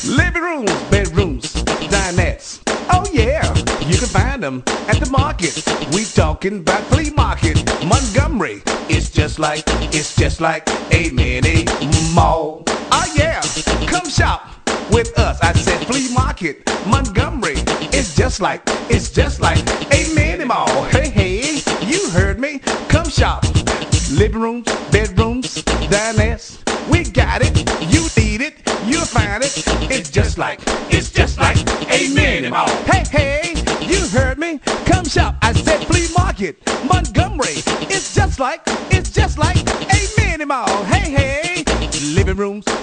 Living rooms, bedrooms, dinettes. Oh yeah, you can find them at the market. We talking about flea market. Montgomery, it's just like a mini mall. Oh yeah, come shop with us. I said flea market, Montgomery. It's just like a mini mall. Hey, hey, you heard me. Come shop. Living rooms, bedrooms, dinettes. We got it. You need it. You'll find it. It's just like a mini mall. Hey, hey, you heard me. Come shop. I said flea market, Montgomery. It's just like a mini mall. Hey, hey, living rooms,